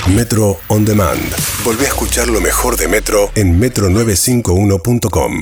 Metro On Demand. Volvé a escuchar lo mejor de Metro en metro951.com.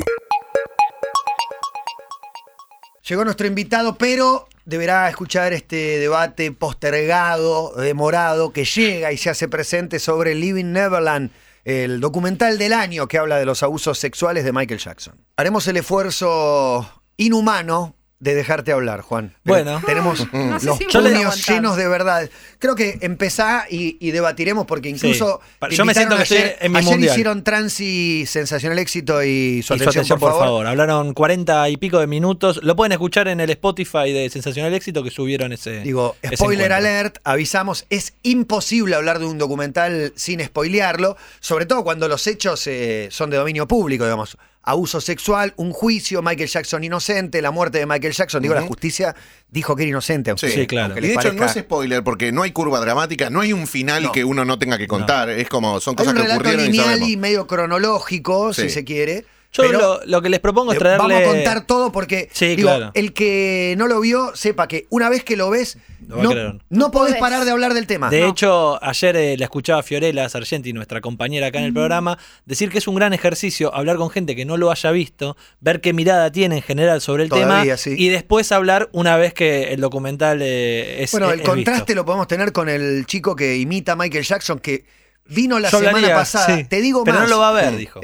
Llegó nuestro invitado, pero deberá escuchar este debate postergado, demorado, que llega y se hace presente sobre Leaving Neverland, el documental del año que habla de los abusos sexuales de Michael Jackson. Haremos el esfuerzo inhumano de dejarte hablar, Juan. Bueno. Tenemos No sé los si puños llenos de verdad. Creo que empezá y debatiremos, porque incluso Sí. Yo me siento que estoy en mi ayer mundial. hicieron Transi, Sensacional Éxito y su Y su atención, atención, por favor. Hablaron 40 y pico de minutos. Lo pueden escuchar en el Spotify de Sensacional Éxito que subieron ese. Digo, ese spoiler encuentro. alert, avisamos, es imposible hablar de un documental sin spoilearlo, sobre todo cuando los hechos son de dominio público, digamos. Abuso sexual, un juicio, Michael Jackson inocente, la muerte de Michael Jackson. Digo, la justicia dijo que era inocente. Aunque, Sí, claro. aunque Y de les hecho no parezca- es spoiler porque no hay curva dramática, no hay un final que uno no tenga que contar. Es como, son Hay cosas un que relato ocurrieron y lineal sabemos. y medio cronológico, Sí. si se quiere. Yo pero lo que les propongo es traerle. vamos a contar todo porque, Sí, digo, claro. el que no lo vio, sepa que una vez que lo ves, Lo va a creer. no podés podés. parar de hablar del tema. De hecho, ayer la escuchaba a Fiorella Sargenti, nuestra compañera acá en el programa, decir que es un gran ejercicio hablar con gente que no lo haya visto, ver qué mirada tiene en general sobre el Todavía, tema sí. y después hablar una vez que el documental es Bueno, el es contraste visto. lo podemos tener con el chico que imita a Michael Jackson, que vino la Yo semana hablaría, pasada. sí, Te digo pero más. no lo va a ver, dijo.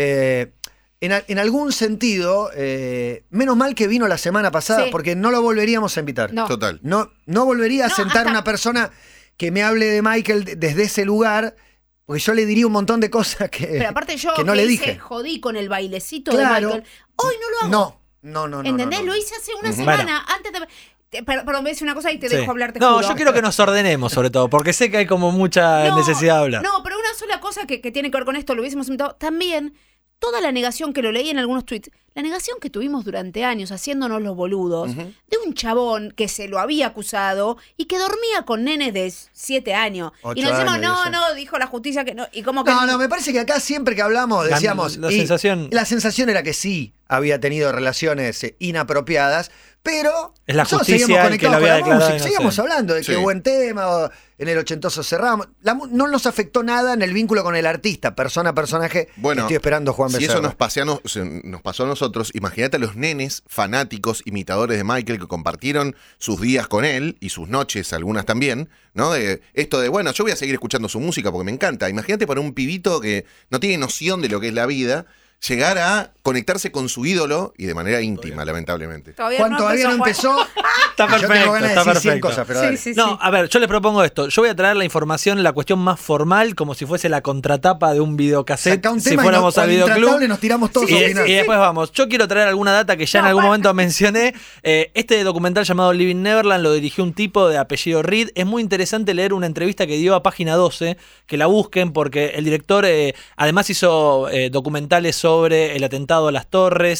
En algún sentido, menos mal que vino la semana pasada, Sí. porque no lo volveríamos a invitar. No. Total. No volvería a No, sentar hasta- una persona que me hable de Michael desde ese lugar, porque yo le diría un montón de cosas Pero aparte yo que no le hice, dije. jodí con el bailecito Claro. de Michael. Hoy no lo hago. No. ¿Entendés? no. Lo hice hace una Ujú. semana. Antes de... Perdón, voy a decir una cosa y te Sí. dejo hablar, te No, juro. yo quiero que nos ordenemos, sobre todo, porque sé que hay como mucha necesidad de hablar. No, pero una sola cosa que tiene que ver con esto, lo hubiésemos invitado. También, toda la negación que lo leí en algunos tweets, la negación que tuvimos durante años haciéndonos los boludos, de un chabón que se lo había acusado y que dormía con nenes de 7 años. 8 Y nos decimos, años, no, dijo la justicia que no. Y como que. No, me parece que acá siempre que hablamos decíamos... La y sensación- la sensación era que sí había tenido relaciones inapropiadas, pero Es la nosotros justicia seguíamos el que conectados lo había con la declarado música, seguíamos inocente. hablando de Sí. qué buen tema, o en el ochentoso cerramos. No nos afectó nada en el vínculo con el artista, persona, personaje. Bueno, estoy esperando Juan si Becerra. eso nos pasó a nosotros, imagínate a los nenes fanáticos, imitadores de Michael que compartieron sus días con él y sus noches, algunas también, ¿no? De esto de, bueno, yo voy a seguir escuchando su música porque me encanta. Imagínate para un pibito que no tiene noción de lo que es la vida, llegar a conectarse con su ídolo y de manera íntima, lamentablemente. Juan todavía no empezó. Está Yo tengo perfecto, ganas de está decir 100 perfecto. cosas, pero Sí, dale. sí, No, a ver, yo les propongo esto. Yo voy a traer la información, la cuestión más formal, como si fuese la contratapa de un videocassette, Sacá un si tema fuéramos y al con videoclub. Intratable nos tiramos todos a Y, opinar. y después vamos. Yo quiero traer alguna data que ya en algún momento mencioné. Este documental llamado Leaving Neverland lo dirigió un tipo de apellido Reed. Es muy interesante leer una entrevista que dio a Página 12, que la busquen porque el director además hizo documentales sobre el atentado a las Torres,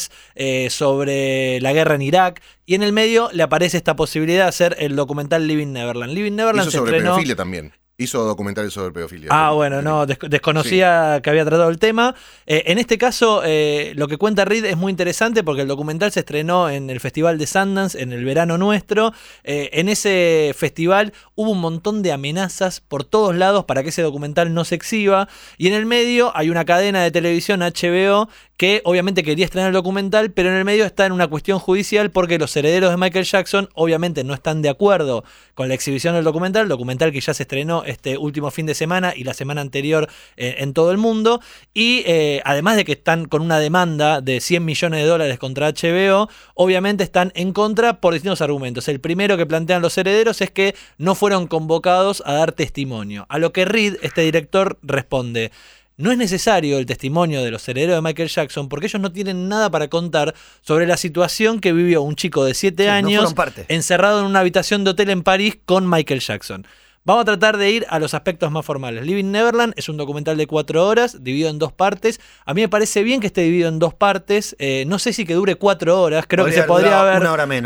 sobre la guerra en Irak, y en el medio le aparece esta posibilidad de hacer el documental Leaving Neverland. Leaving Neverland Hizo se sobre estrenó... pedofilia también. Hizo documentales sobre pedofilia. Bueno, no, desconocía que había tratado el tema. En este caso, lo que cuenta Reed es muy interesante porque el documental se estrenó en el Festival de Sundance, en el verano nuestro. En ese festival hubo un montón de amenazas por todos lados para que ese documental no se exhiba. Y en el medio hay una cadena de televisión, HBO, que obviamente quería estrenar el documental, pero en el medio está en una cuestión judicial porque los herederos de Michael Jackson obviamente no están de acuerdo con la exhibición del documental que ya se estrenó este último fin de semana y la semana anterior en todo el mundo, y además de que están con una demanda de $100 millones contra HBO, obviamente están en contra por distintos argumentos. El primero que plantean los herederos es que no fueron convocados a dar testimonio, a lo que Reed, este director, responde: no es necesario el testimonio de los herederos de Michael Jackson porque ellos no tienen nada para contar sobre la situación que vivió un chico de 7 Sí, no años fueron parte. encerrado en una habitación de hotel en París con Michael Jackson. Vamos a tratar de ir a los aspectos más formales. Leaving Neverland es un documental de 4 horas, dividido en 2 partes. A mí me parece bien que esté dividido en 2 partes. No sé si que dure 4 horas, creo que se podría durar haber... una hora menos.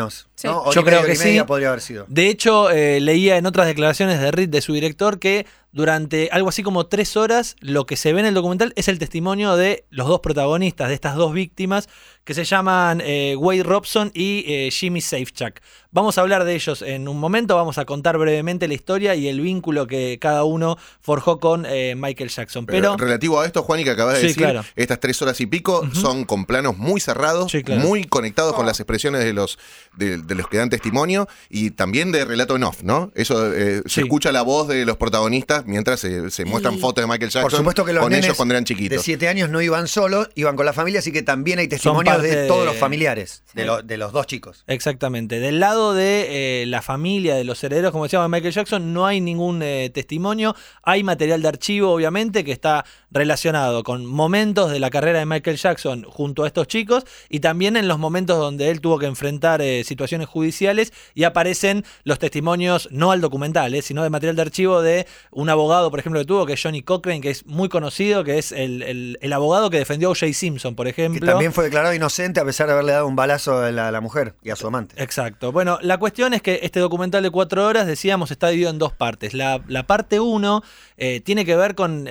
¿no? Hora Yo y creo media, que hora y media sí. podría haber sido. De hecho, leía en otras declaraciones de Reed, de su director, que durante algo así como 3 horas lo que se ve en el documental es el testimonio de los dos protagonistas, de estas dos víctimas, que se llaman Wade Robson y Jimmy Safechuck. Vamos a hablar de ellos en un momento, vamos a contar brevemente la historia y el vínculo que cada uno forjó con Michael Jackson. Pero relativo a esto, Juan, y que acabas de Sí, decir, claro. estas 3 horas y pico son con planos muy cerrados, Sí, claro. muy conectados con las expresiones de los que dan testimonio y también de relato en off, ¿no? Eso se Sí. escucha la voz de los protagonistas mientras se muestran Y- fotos de Michael Jackson Por supuesto que los con nenes ellos cuando eran de chiquitos. 7 años no iban solos, iban con la familia, así que también hay testimonios parte de todos de- los familiares, Sí. de los dos chicos. exactamente. Del lado de la familia, de los herederos, como decíamos, de Michael Jackson, no hay ningún testimonio. Hay material de archivo, obviamente, que está relacionado con momentos de la carrera de Michael Jackson junto a estos chicos y también en los momentos donde él tuvo que enfrentar situaciones judiciales y aparecen los testimonios, no al documental, sino de material de archivo de un abogado, por ejemplo, que tuvo, que es Johnny Cochran, que es muy conocido, que es el abogado que defendió a O.J. Simpson, por Que ejemplo. también fue declarado inocente a pesar de haberle dado un balazo a la mujer y a su amante. Exacto. Bueno, la cuestión es que este documental de 4 horas, decíamos, está dividido en 2 partes. La parte 1 tiene que ver con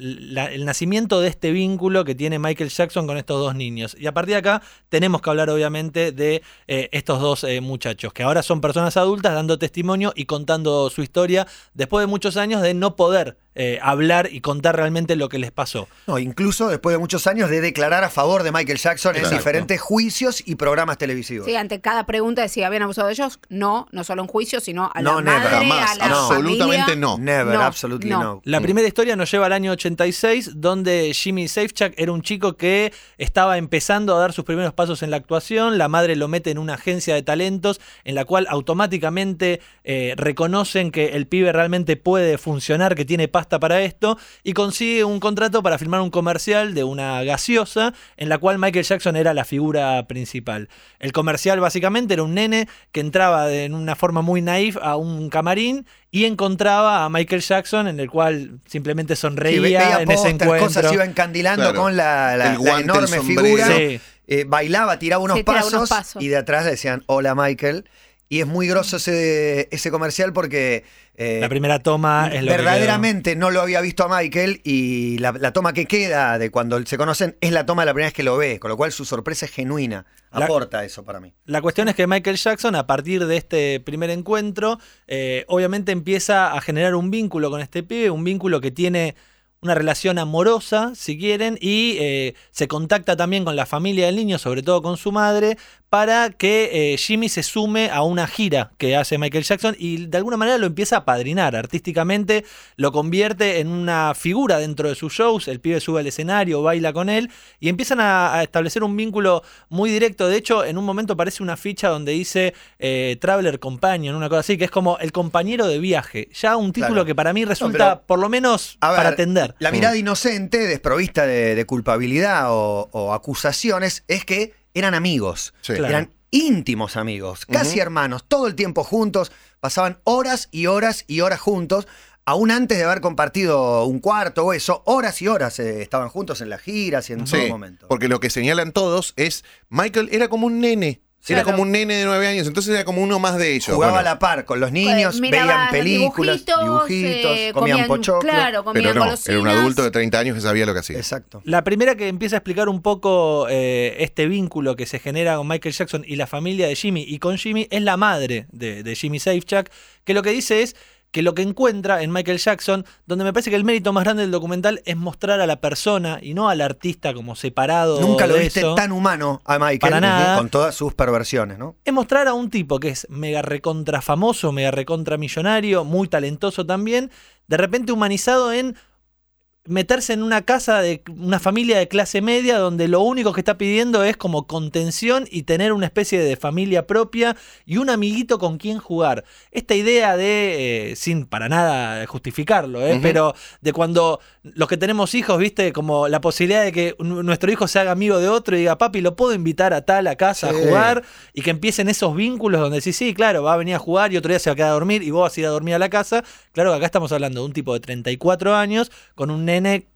el nacimiento de este vínculo que tiene Michael Jackson con estos dos niños. Y a partir de acá tenemos que hablar, obviamente, de estos dos muchachos, que ahora son personas adultas dando testimonio y contando su historia después de muchos años de no poder hablar y contar realmente lo que les pasó. No, incluso después de muchos años de declarar a favor de Michael Jackson en Exacto. diferentes juicios y programas televisivos. Sí, ante cada pregunta de si habían abusado de ellos, no solo en juicio, sino a No, la never, madre, jamás, a la absolutamente familia. no. Never, No, absolutely no. no. La primera historia nos lleva al año 86, donde Jimmy Safechuck era un chico que estaba empezando a dar sus primeros pasos en la actuación. La madre lo mete en una agencia de talentos en la cual automáticamente reconocen que el pibe realmente puede funcionar, que tiene pasta para esto, y consigue un contrato para filmar un comercial de una gaseosa en la cual Michael Jackson era la figura principal. El comercial básicamente era un nene que entraba en una forma muy naif a un camarín y encontraba a Michael Jackson, en el cual simplemente Sí, sonreía veía en ese póster, encuentro. cosas iba encandilando Claro. con la El guante, enorme el sombrero. figura. Sí. Bailaba, tiraba unos, Sí, tiraba pasos, unos pasos. y de atrás le decían hola Michael. Y es muy grosso ese comercial porque La primera toma es lo que verdaderamente no lo había visto a Michael y la toma que queda de cuando se conocen es la toma de la primera vez que lo ve, con lo cual su sorpresa es genuina. La- Aporta eso para mí. La cuestión es que Michael Jackson, a partir de este primer encuentro, obviamente empieza a generar un vínculo con este pibe, un vínculo que tiene una relación amorosa, si quieren, y se contacta también con la familia del niño, sobre todo con su madre, para que Jimmy se sume a una gira que hace Michael Jackson y de alguna manera lo empieza a padrinar artísticamente, lo convierte en una figura dentro de sus shows, el pibe sube al escenario, baila con él y empiezan a establecer un vínculo muy directo. De hecho, en un momento aparece una ficha donde dice Traveler Companion, una cosa así, que es como el compañero de viaje. Ya un título Claro. que para mí resulta, pero, por lo menos, A ver, para atender. La mirada inocente, desprovista de culpabilidad o acusaciones, es que eran amigos. Sí. Claro. Eran íntimos amigos, casi hermanos, todo el tiempo juntos, pasaban horas y horas y horas juntos. Aún antes de haber compartido un cuarto o eso, horas y horas estaban juntos en las giras y en todo Sí, momento. porque lo que señalan todos es Michael era como un nene. Era Claro. como un nene de 9 años, entonces era como uno más de ellos. Jugaba Bueno, a la par con los niños, Miraba veían películas, dibujitos, comían pochoclo. Claro, comían pero no, golosinas. era un adulto de 30 años que sabía lo que hacía. Exacto. La primera que empieza a explicar un poco este vínculo que se genera con Michael Jackson y la familia de Jimmy y con Jimmy es la madre de Jimmy Safechuck, que lo que dice es que lo que encuentra en Michael Jackson, donde me parece que el mérito más grande del documental es mostrar a la persona y no al artista como separado. Nunca lo de viste eso. tan humano a Michael, Para nada. con todas sus perversiones, ¿no? Es mostrar a un tipo que es mega recontra famoso, mega recontra millonario, muy talentoso también, de repente humanizado en meterse en una casa de una familia de clase media donde lo único que está pidiendo es como contención y tener una especie de familia propia y un amiguito con quien jugar. Esta idea de, sin para nada justificarlo, pero de cuando los que tenemos hijos, viste, como la posibilidad de que nuestro hijo se haga amigo de otro y diga, papi, lo puedo invitar a tal a casa Sí. a jugar, y que empiecen esos vínculos donde sí, claro, va a venir a jugar y otro día se va a quedar a dormir y vos vas a ir a dormir a la casa. Claro que acá estamos hablando de un tipo de 34 años con un nene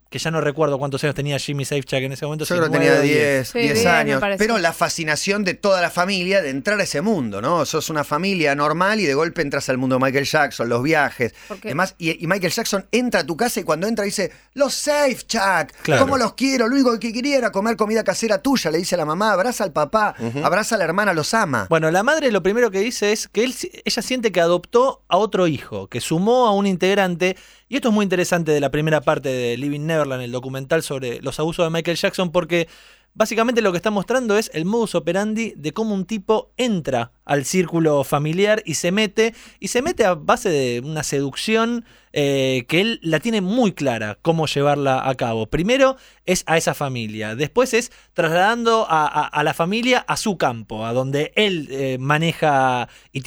que ya no recuerdo cuántos años tenía Jimmy Safechuck en ese momento. Yo creo que 9 tenía o 10. 10 Sí, 10 10 me años. parece. Pero la fascinación de toda la familia de entrar a ese mundo, ¿no? Sos una familia normal y de golpe entras al mundo de Michael Jackson, los viajes. Porque- Además, y Michael Jackson entra a tu casa y cuando entra dice, los Safechuck, Claro. ¿cómo los quiero? Lo único que quería era comer comida casera tuya, le dice a la mamá, abraza al papá, abraza a la hermana, los ama. Bueno, la madre lo primero que dice es que ella siente que adoptó a otro hijo, que sumó a un integrante. Y esto es muy interesante de la primera parte de Living Neverland, el documental sobre los abusos de Michael Jackson, porque básicamente lo que está mostrando es el modus operandi de cómo un tipo entra al círculo familiar y se mete a base de una seducción que él la tiene muy clara cómo llevarla a cabo. Primero es a esa familia, después es trasladando a la familia a su campo, a donde él maneja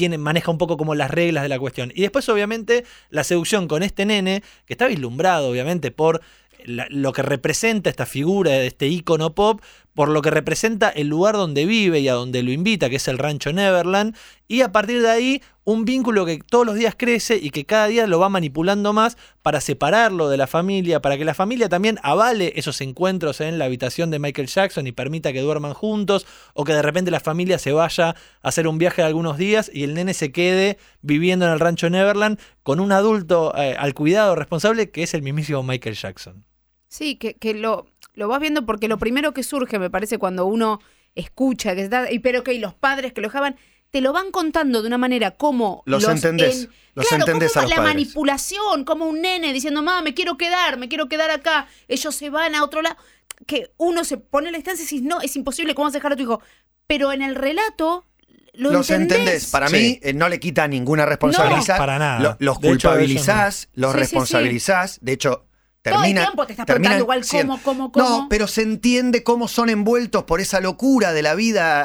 un poco como las reglas de la cuestión. Y después obviamente la seducción con este nene, que está vislumbrado obviamente por lo que representa esta figura de este ícono pop, por lo que representa el lugar donde vive y a donde lo invita, que es el rancho Neverland, y a partir de ahí un vínculo que todos los días crece y que cada día lo va manipulando más para separarlo de la familia, para que la familia también avale esos encuentros en la habitación de Michael Jackson y permita que duerman juntos, o que de repente la familia se vaya a hacer un viaje de algunos días y el nene se quede viviendo en el rancho Neverland con un adulto al cuidado responsable, que es el mismísimo Michael Jackson. Sí, que lo vas viendo porque lo primero que surge, me parece, cuando uno escucha, que está, pero que los padres que lo dejaban, te lo van contando de una manera como Los entendés claro, a como los la padres. manipulación, como un nene diciendo, mamá, me quiero quedar acá, ellos se van a otro lado, que uno se pone a la distancia y dices, no, es imposible, ¿cómo vas a dejar a tu hijo? Pero en el relato Los entendés. Para Sí. mí no le quita ninguna responsabilidad. No, para nada. Los De hecho, culpabilizás, los Sí, sí, responsabilizás. De hecho, todo el termina. tiempo te estás preguntando igual cómo. No, pero se entiende cómo son envueltos por esa locura de la vida,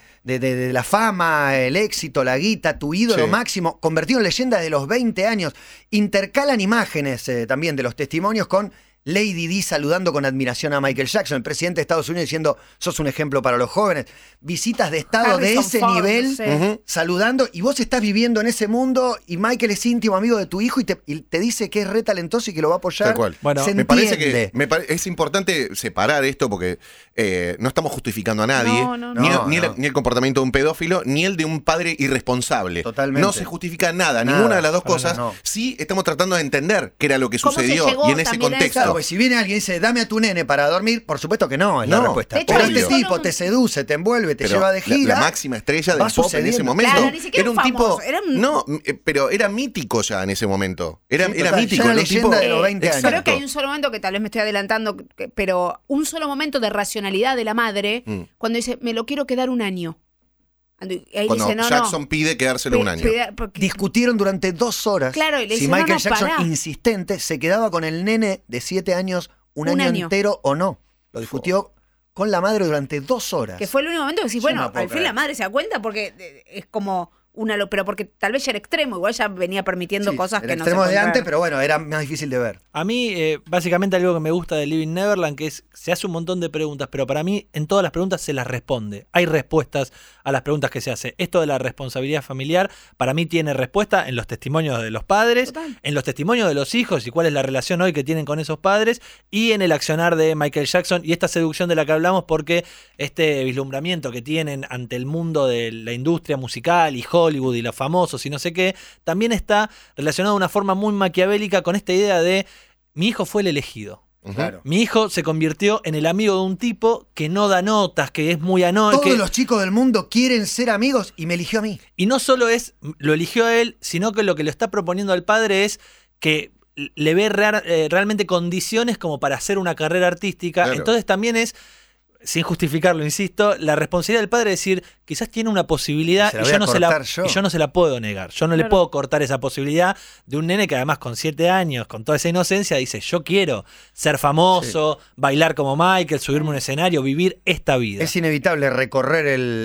de la fama, el éxito, la guita, tu ídolo Sí. máximo, convertido en leyenda de los 20 años. Intercalan imágenes también de los testimonios con Lady Di saludando con admiración a Michael Jackson, el presidente de Estados Unidos diciendo, sos un ejemplo para los jóvenes. Visitas de estado de Harrison ese Ford, nivel, no sé. saludando, y vos estás viviendo en ese mundo, y Michael es íntimo amigo de tu hijo, y te dice que es re talentoso y que lo va a apoyar. Tal cual. Bueno, se Me parece entiende. que es importante separar esto porque no estamos justificando a nadie, No. ni el comportamiento de un pedófilo, ni el de un padre irresponsable. Totalmente. No se justifica nada, Nada, ninguna de las dos para cosas. nada, no. Sí estamos tratando de entender qué era lo que ¿Cómo se sucedió llegó y en ese también a eso? contexto. Claro, pues si viene alguien y dice, dame a tu nene para dormir, por supuesto que no, es la No. respuesta. De hecho, Pero hay este solo tipo un- te seduce, te envuelve, te Pero lleva de gira. La máxima estrella del va pop en ese sucediendo. momento. Claro, ni siquiera era un un tipo. famoso, era un- No, pero era mítico ya en ese momento. Era, Sí, era total, mítico. ya era era un tipo- leyenda de los 20 años. Creo que hay un solo momento, que tal vez me estoy adelantando, pero un solo momento de racionalidad de la madre, cuando dice, me lo quiero quedar un año. Y ahí Cuando dice, no, Jackson no. pide quedárselo un año. Porque- Discutieron durante 2 horas Claro, y le si dice, no, Michael no, Jackson, pará. insistente, se quedaba con el nene de 7 años un Un año año. entero o no. Lo discutió con la madre durante 2 horas. Que fue el único momento que decís, Yo bueno, no puedo al fin creer. la madre se da cuenta porque es como pero porque tal vez ya era extremo, igual ya venía permitiendo Sí, cosas el que no se extremo de pueden antes, ver. pero bueno, era más difícil de ver. A mí, básicamente algo que me gusta de Living Neverland, que es, se hace un montón de preguntas, pero para mí en todas las preguntas se las responde. Hay respuestas a las preguntas que se hace. Esto de la responsabilidad familiar, para mí tiene respuesta en los testimonios de los padres, Total. en los testimonios de los hijos y cuál es la relación hoy que tienen con esos padres, y en el accionar de Michael Jackson y esta seducción de la que hablamos, porque este vislumbramiento que tienen ante el mundo de la industria musical y Hollywood y los famosos y no sé qué, también está relacionado de una forma muy maquiavélica con esta idea de mi hijo fue el elegido. Claro. Mi hijo se convirtió en el amigo de un tipo que no da notas, que es muy anónimo. Todos los chicos del mundo quieren ser amigos y me eligió a mí. Y no solo lo eligió a él, sino que lo que le está proponiendo al padre es que le ve realmente condiciones como para hacer una carrera artística. Claro. Entonces también es, sin justificarlo, insisto, la responsabilidad del padre es decir, quizás tiene una posibilidad Se la y voy yo a no cortar yo. y yo no se la puedo negar. Yo no le Claro. puedo cortar esa posibilidad de un nene que además con 7 años, con toda esa inocencia, dice, yo quiero ser famoso, bailar como Michael, subirme a un escenario, vivir esta vida. Es inevitable recorrer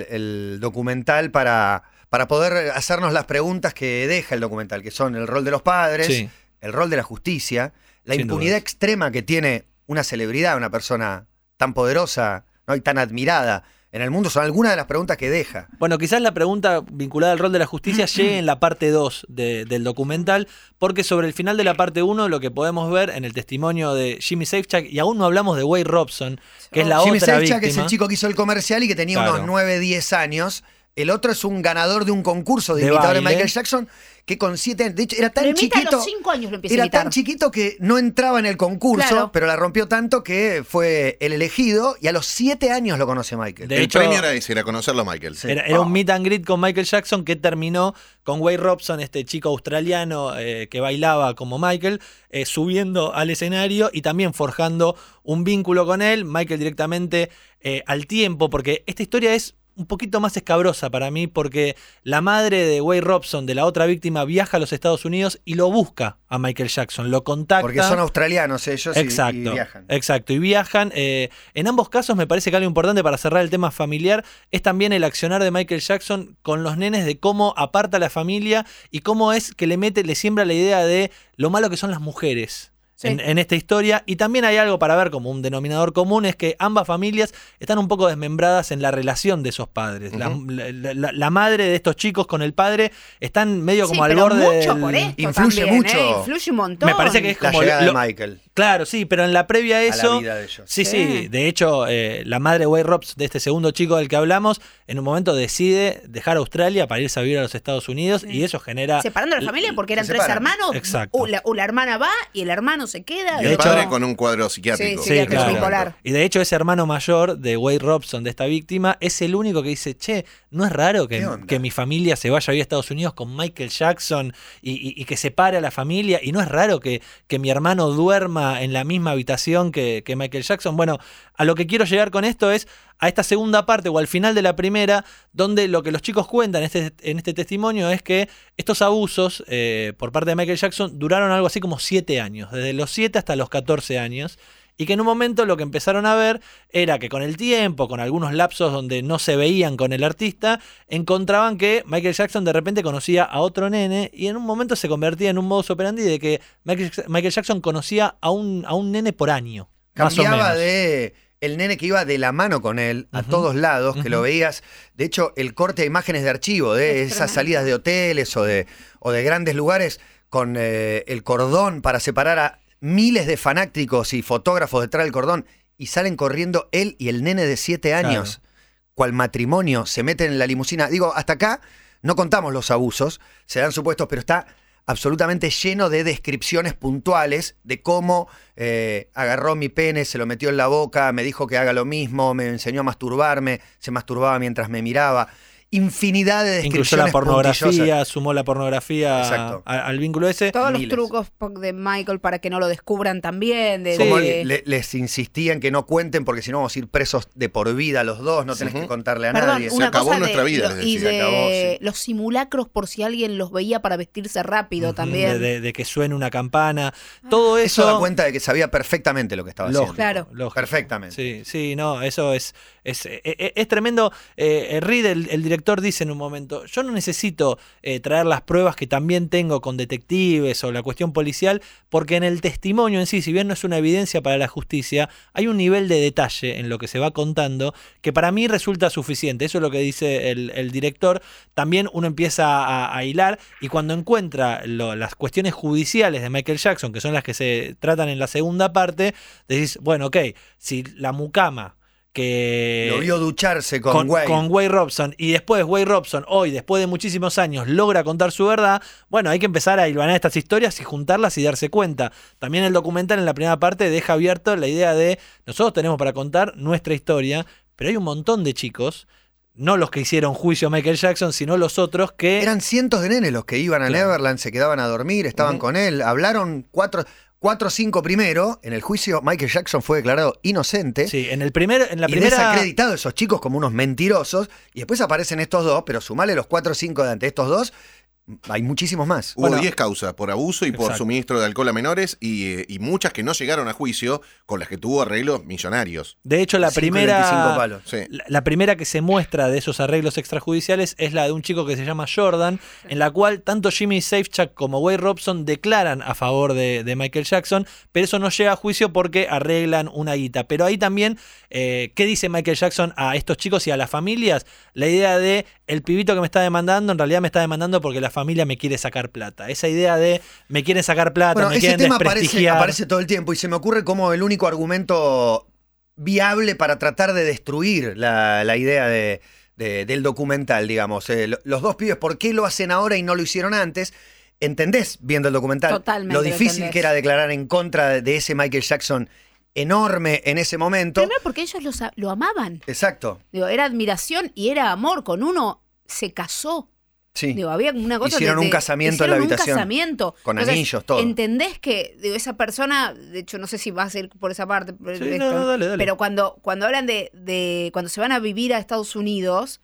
el documental para poder hacernos las preguntas que deja el documental, que son el rol de los padres, Sí. el rol de la justicia, la Sin impunidad dudas. extrema que tiene una celebridad, una persona tan poderosa, ¿no? Y tan admirada en el mundo. Son algunas de las preguntas que deja. Bueno, quizás la pregunta vinculada al rol de la justicia llegue en la parte 2 del documental, porque sobre el final de la parte 1 lo que podemos ver en el testimonio de Jimmy Safechuck, y aún no hablamos de Wade Robson, que es la Jimmy otra Safechuck víctima. es el chico que hizo el comercial y que tenía Claro. unos 9, 10 años. El otro es un ganador de un concurso de De imitador de baile. Michael Jackson que con 7 años, de hecho era Lo tan imita a chiquito, los 5 años lo empieza a era imitar. tan chiquito que no entraba en el concurso, Claro. pero la rompió tanto que fue el elegido y a los 7 años lo conoce Michael. De El hecho, premio era ese, era conocerlo a Michael. Sí. Era un meet and greet con Michael Jackson que terminó con Wade Robson, este chico australiano que bailaba como Michael, subiendo al escenario y también forjando un vínculo con él. Michael directamente al tiempo, porque esta historia es un poquito más escabrosa para mí, porque la madre de Wade Robson, de la otra víctima, viaja a los Estados Unidos y lo busca a Michael Jackson, lo contacta. Porque son australianos ellos Exacto, y viajan. exacto, y viajan. En ambos casos me parece que algo importante para cerrar el tema familiar es también el accionar de Michael Jackson con los nenes, de cómo aparta a la familia y cómo es que le siembra la idea de lo malo que son las mujeres. Sí. En esta historia, y también hay algo para ver como un denominador común, es que ambas familias están un poco desmembradas en la relación de esos padres. La madre de estos chicos con el padre están medio como Sí, al pero borde mucho del- por esto Influye también, mucho. influye un montón. Me parece que es La como llegada lo- de Michael Claro, sí, pero en la previa a a eso... la vida de ellos. Sí, Sí. sí. De hecho, la madre de Wade Robson, de este segundo chico del que hablamos, en un momento decide dejar Australia para irse a vivir a los Estados Unidos y eso genera... Separando a la familia porque eran Se 3 separan. hermanos. Exacto. O la hermana va y el hermano se queda. Y De el hecho- padre con un cuadro psiquiátrico. Sí, Sí, psiquiátrico claro. bipolar. Y de hecho ese hermano mayor de Wade Robson, de esta víctima, es el único que dice, che, ¿no es raro ¿Qué onda? que mi familia se vaya a vivir a Estados Unidos con Michael Jackson y que separe a la familia? ¿Y no es raro que mi hermano duerma en la misma habitación que Michael Jackson? Bueno, a lo que quiero llegar con esto es a esta segunda parte o al final de la primera, donde lo que los chicos cuentan en este testimonio es que estos abusos por parte de Michael Jackson duraron algo así como 7 años, desde los 7 hasta los 14 años. Y que en un momento lo que empezaron a ver era que con el tiempo, con algunos lapsos donde no se veían con el artista, encontraban que Michael Jackson de repente conocía a otro nene y en un momento se convertía en un modus operandi de que Michael Jackson conocía a un nene por año. Más o Cambiaba menos. de el nene que iba de la mano con él a Ujú. todos lados, que Ujú. lo veías. De hecho, el corte de imágenes de archivo de Es esas tremendo. salidas de hoteles o de grandes lugares con el cordón para separar a miles de fanáticos y fotógrafos detrás del cordón y salen corriendo él y el nene de 7 años, cual matrimonio, se meten en la limusina. Digo, hasta acá no contamos los abusos, se dan supuestos, pero está absolutamente lleno de descripciones puntuales de cómo agarró mi pene, se lo metió en la boca, me dijo que haga lo mismo, me enseñó a masturbarme, se masturbaba mientras me miraba. Infinidad de Incluyó descripciones la pornografía, puntillosas. sumó la pornografía Exacto. al vínculo ese. Todos los Miles. trucos de Michael para que no lo descubran también. De, Como de- les insistían que no cuenten porque si no vamos a ir presos de por vida los dos, no tenés Ujú. que contarle a Perdón, nadie. Se una acabó cosa nuestra de, vida, lo- les y decía. de Se acabó, sí. los simulacros por si alguien los veía para vestirse rápido también. De que suene una campana. Todo Eso eso. da cuenta de que sabía perfectamente lo que estaba Lógico, haciendo. Claro. lógico. Perfectamente. Sí, sí, no, eso es tremendo. Reed, el director, dice en un momento, yo no necesito traer las pruebas que también tengo con detectives o la cuestión policial, porque en el testimonio en sí, si bien no es una evidencia para la justicia, hay un nivel de detalle en lo que se va contando que para mí resulta suficiente. Eso es lo que dice el director. También uno empieza a hilar y cuando encuentra las cuestiones judiciales de Michael Jackson, que son las que se tratan en la segunda parte, decís, bueno, ok, si la mucama que Lo vio ducharse con Wade. con Wade Robson y después Wade Robson hoy, después de muchísimos años, logra contar su verdad, bueno, hay que empezar a hilvanar estas historias y juntarlas y darse cuenta. También el documental en la primera parte deja abierto la idea de nosotros tenemos para contar nuestra historia, pero hay un montón de chicos, no los que hicieron juicio a Michael Jackson, sino los otros que... Eran cientos de nenes los que iban a Claro. Neverland, se quedaban a dormir, estaban con él, hablaron cuatro o cinco primero. En el juicio Michael Jackson fue declarado inocente. Sí, en la primera... Y desacreditado a esos chicos como unos mentirosos. Y después aparecen estos dos, pero sumale los 4 o 5 de ante estos dos. hay muchísimos más. Hubo Bueno, 10 causas por abuso y por exacto. suministro de alcohol a menores y muchas que no llegaron a juicio, con las que tuvo arreglos millonarios. De hecho, la 5 y 25 primera, palos. Sí. la primera que se muestra de esos arreglos extrajudiciales es la de un chico que se llama Jordan, en la cual tanto Jimmy Safechuck como Wade Robson declaran a favor de Michael Jackson, pero eso no llega a juicio porque arreglan una guita. Pero ahí también, ¿qué dice Michael Jackson a estos chicos y a las familias? La idea de el pibito que me está demandando, en realidad me está demandando porque la familia me quiere sacar plata. Esa idea de me quieren sacar plata, Bueno, me ese quieren tema desprestigiar. aparece todo el tiempo y se me ocurre como el único argumento viable para tratar de destruir la idea del documental, digamos. Los dos pibes, ¿por qué lo hacen ahora y no lo hicieron antes? ¿Entendés, viendo el documental, Totalmente lo lo difícil entendés. que era declarar en contra de ese Michael Jackson enorme en ese momento? Primero porque ellos lo amaban. Exacto, Digo, era admiración y era amor. Con uno se casó. sí. Digo, había una cosa Hicieron un casamiento en la habitación. Un casamiento. Con Entonces, anillos, todo. ¿Entendés que digo, esa persona, de hecho no sé si vas a ir por esa parte, Sí, de no, esto, dale, dale. pero cuando hablan de cuando se van a vivir a Estados Unidos,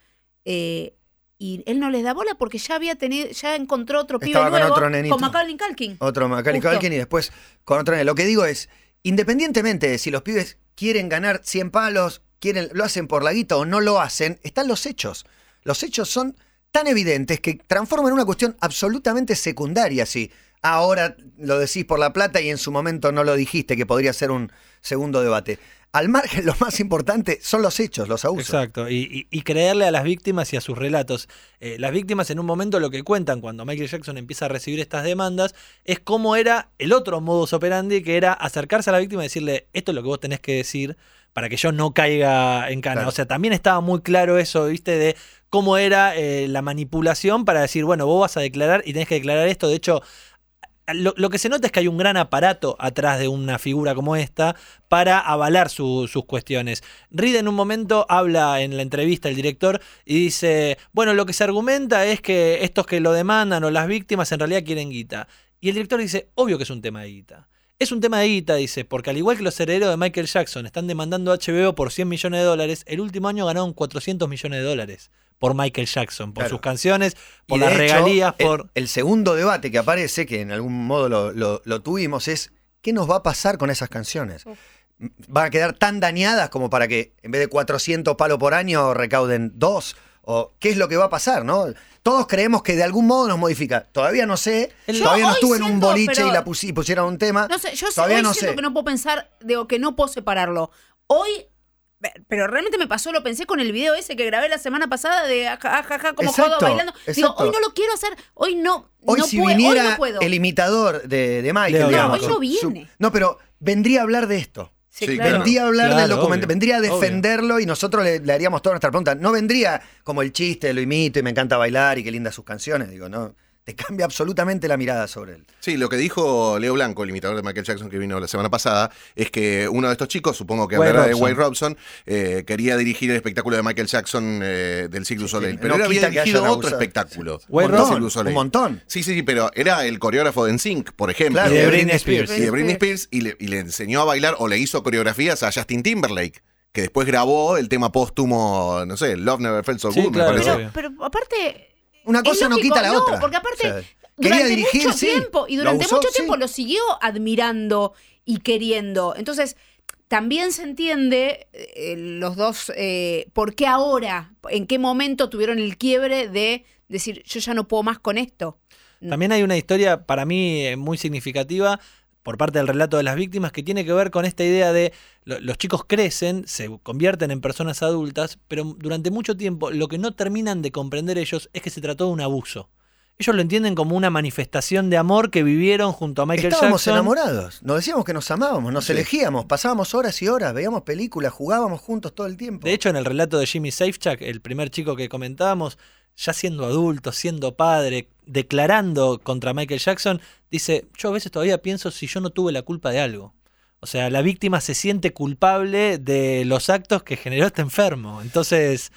y él no les da bola porque ya encontró otro pibe Estaba con nuevo, otro nenito. con Macaulay Culkin. Otro Macaulay Justo. Culkin y después con otro. Lo que digo es, independientemente de si los pibes quieren ganar 100 palos, lo hacen por la guita o no lo hacen, están los hechos. Los hechos son tan evidentes que transforman una cuestión absolutamente secundaria. Si ahora lo decís por la plata y en su momento no lo dijiste, que podría ser un segundo debate. Al margen, lo más importante son los hechos, los abusos. Exacto, y creerle a las víctimas y a sus relatos. Las víctimas en un momento lo que cuentan cuando Michael Jackson empieza a recibir estas demandas es cómo era el otro modus operandi, que era acercarse a la víctima y decirle, esto es lo que vos tenés que decir para que yo no caiga en cana. Claro. O sea, también estaba muy claro eso, ¿viste? De cómo era la manipulación para decir, bueno, vos vas a declarar y tenés que declarar esto. De hecho, lo que se nota es que hay un gran aparato atrás de una figura como esta para avalar sus cuestiones. Reed en un momento habla en la entrevista, el director, y dice, bueno, lo que se argumenta es que estos que lo demandan o las víctimas en realidad quieren guita. Y el director dice, obvio que es un tema de guita. Es un tema de guita, dice, porque al igual que los herederos de Michael Jackson están demandando a HBO por $100 millones, el último año ganaron $400 millones por Michael Jackson, por Claro. sus canciones, por Y de las hecho, regalías, por... El segundo debate que aparece, que en algún modo lo tuvimos, es ¿qué nos va a pasar con esas canciones? ¿Van a quedar tan dañadas como para que en vez de 400 palos por año recauden 2? ¿O qué es lo que va a pasar, no? Todos creemos que de algún modo nos modifica. Todavía no sé, Yo todavía no hoy estuve en un siento, boliche pero- y y pusieron un tema. No sé, yo Todavía hoy no siento sé. que no puedo pensar, digo, que no puedo separarlo. Hoy, pero realmente me pasó, lo pensé con el video ese que grabé la semana pasada de ajaja, como Exacto, jodo bailando. Digo, exacto. hoy no lo quiero hacer, hoy no, Hoy no si puedo, viniera hoy no puedo. el imitador de Michael, Leo digamos, Bianco. Hoy no viene. no, pero vendría a hablar de esto. Sí, Sí, claro. claro. Vendría a hablar Claro, del documental, obvio, vendría a obvio. defenderlo y nosotros le haríamos toda nuestra pregunta. No vendría como el chiste, lo imito y me encanta bailar y qué lindas sus canciones. Digo, no, te cambia absolutamente la mirada sobre él. Sí, lo que dijo Leo Blanco, el imitador de Michael Jackson que vino la semana pasada, es que uno de estos chicos, supongo que Wade hablará de Robson. Wade Robson, quería dirigir el espectáculo de Michael Jackson del Cirque du Soleil. sí, Pero no él había quita que dirigido hayan otro abusado. espectáculo. Wade del Robson, Cirque du Soleil. un montón. Sí, pero era el coreógrafo de NSYNC, por ejemplo. Claro, Y de de Britney Spears. Y de Britney Spears, y le enseñó a bailar o le hizo coreografías a Justin Timberlake, que después grabó el tema póstumo, no sé, Love Never Felt So Sí, Good, claro, me parece. obvio. Pero aparte, Una cosa es no lógico, quita la otra. porque aparte, O sea, quería durante dirigir, mucho sí. tiempo, y Lo durante abusó, mucho sí. tiempo lo siguió admirando y queriendo. Entonces, también se entiende los dos, por qué ahora, en qué momento tuvieron el quiebre de decir, yo ya no puedo más con esto. También hay una historia para mí muy significativa por parte del relato de las víctimas que tiene que ver con esta idea de los chicos crecen, se convierten en personas adultas, pero durante mucho tiempo lo que no terminan de comprender ellos es que se trató de un abuso. Ellos lo entienden como una manifestación de amor que vivieron junto a Michael Estábamos Jackson. enamorados, nos decíamos que nos amábamos, nos Sí. elegíamos, pasábamos horas y horas, veíamos películas, jugábamos juntos todo el tiempo. De hecho, en el relato de Jimmy Safechuck, el primer chico que comentábamos, ya siendo adulto, siendo padre, declarando contra Michael Jackson, dice, yo a veces todavía pienso si yo no tuve la culpa de algo. O sea, la víctima se siente culpable de los actos que generó este enfermo. Entonces,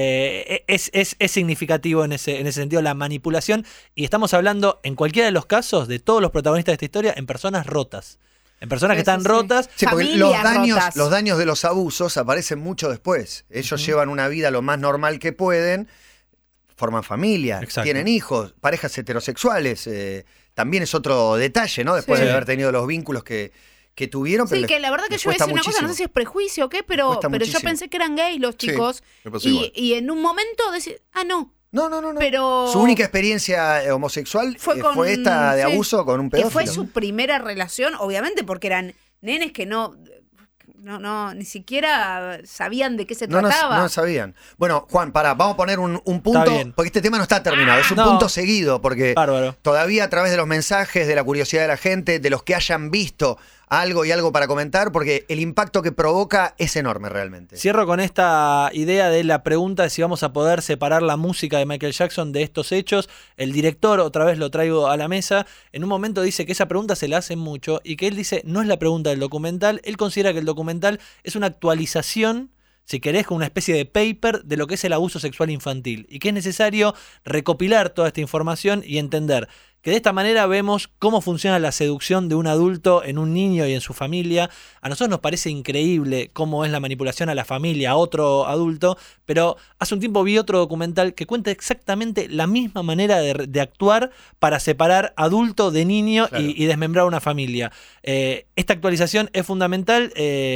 es significativo en ese sentido la manipulación. Y estamos hablando, en cualquiera de los casos, de todos los protagonistas de esta historia, en personas rotas. En personas que Eso están sí. rotas. Sí, porque Familias rotas. los daños de los abusos aparecen mucho después. Ellos llevan una vida lo más normal que pueden, forman familia, Exacto. tienen hijos, parejas heterosexuales. También es otro detalle, ¿no? Después Sí. de haber tenido los vínculos que tuvieron. Sí, pero que la verdad que les yo voy a cuesta decir una cosa, no muchísimo. sé si es prejuicio o qué, pero Cuesta yo muchísimo. pensé que eran gays los Sí, chicos. me pasó igual. Y en un momento decir, no. No. Pero Su única experiencia homosexual fue esta de sí, abuso con un que pedófilo. fue su primera relación, obviamente, porque eran nenes que no, ni siquiera sabían de qué se trataba. No sabían. Bueno, Juan, pará, vamos a poner un punto, Está bien. porque este tema no está terminado, es un No. punto seguido, porque Bárbaro. todavía a través de los mensajes, de la curiosidad de la gente, de los que hayan visto algo y algo para comentar, porque el impacto que provoca es enorme realmente. Cierro con esta idea de la pregunta de si vamos a poder separar la música de Michael Jackson de estos hechos. El director, otra vez lo traigo a la mesa, en un momento dice que esa pregunta se la hacen mucho y que él dice no es la pregunta del documental, él considera que el documental es una actualización, si querés, con una especie de paper de lo que es el abuso sexual infantil y que es necesario recopilar toda esta información y entender que de esta manera vemos cómo funciona la seducción de un adulto en un niño y en su familia. A nosotros nos parece increíble cómo es la manipulación a la familia, a otro adulto, pero hace un tiempo vi otro documental que cuenta exactamente la misma manera de actuar para separar adulto de niño Claro. y desmembrar una familia. Esta actualización es fundamental,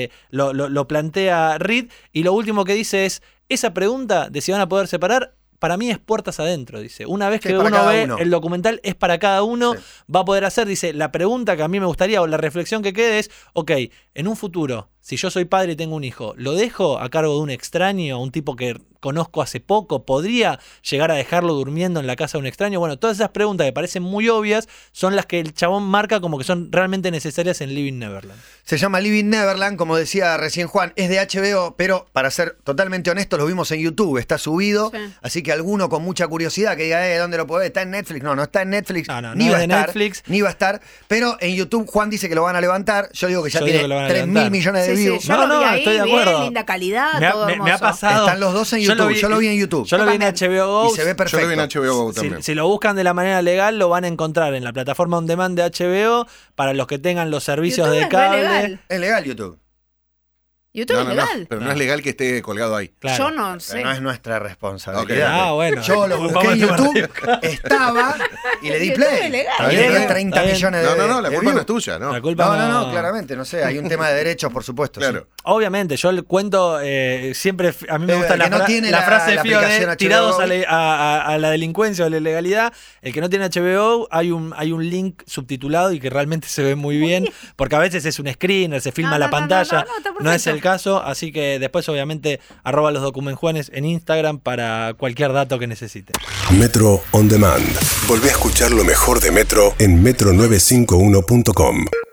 lo plantea Reed, y lo último que dice es, esa pregunta de si van a poder separar, para mí es puertas adentro, dice. Una vez Sí, que para uno cada ve uno. el documental, es para cada uno, Sí. va a poder hacer, dice, la pregunta que a mí me gustaría, o la reflexión que quede es, ok, en un futuro, si yo soy padre y tengo un hijo, ¿lo dejo a cargo de un extraño, un tipo que conozco hace poco? ¿Podría llegar a dejarlo durmiendo en la casa de un extraño? Bueno, todas esas preguntas que parecen muy obvias son las que el chabón marca como que son realmente necesarias en Living Neverland. Se llama Living Neverland, como decía recién Juan, es de HBO, pero para ser totalmente honestos, lo vimos en YouTube, está subido, Sí. así que alguno con mucha curiosidad que diga, ¿dónde lo puedo ver? ¿Está en Netflix? No está en Netflix, No ni es va a de estar, Netflix. ni va a estar, pero en YouTube Juan dice que lo van a levantar, yo digo que ya Yo digo tiene que lo van a 3.000 levantar. millones de Sí, views. yo No, lo vi no, ahí, estoy de bien, acuerdo. linda calidad, Me ha- todo me- me ha hermoso. pasado. Están los dos en Yo lo YouTube, yo lo vi en YouTube. Yo lo vi en también. HBO Go. Y se ve Yo perfecto. lo vi en HBO Go Si, también. si lo buscan de la manera legal, lo van a encontrar en la plataforma on demand de HBO para los que tengan los servicios YouTube de es re cable. legal. Es legal YouTube. YouTube No, es no, legal. pero no es legal que esté colgado ahí. Claro. Yo no Pero sé. no es nuestra responsabilidad. Ah, bueno. Yo lo busqué en YouTube, estaba y le di YouTube play. es legal. Y Está bien, tiene está 30 bien. millones de No, la de culpa views. no es tuya, ¿no? La culpa No, claramente, no sé, hay un tema de derechos, por supuesto. Claro. sí. Obviamente, yo el cuento siempre, a mí me gusta El que no tiene la frase de Fío aplicación de HBO. tirados a la delincuencia o a la ilegalidad. El que no tiene HBO, hay un link subtitulado y que realmente se ve muy bien, porque a veces es un screener, se filma No, la no, no, pantalla, no, está no es perfecto. el caso, así que después obviamente @losdocumentjuanes en Instagram para cualquier dato que necesite. Metro On Demand. Volvé a escuchar lo mejor de Metro en metro951.com.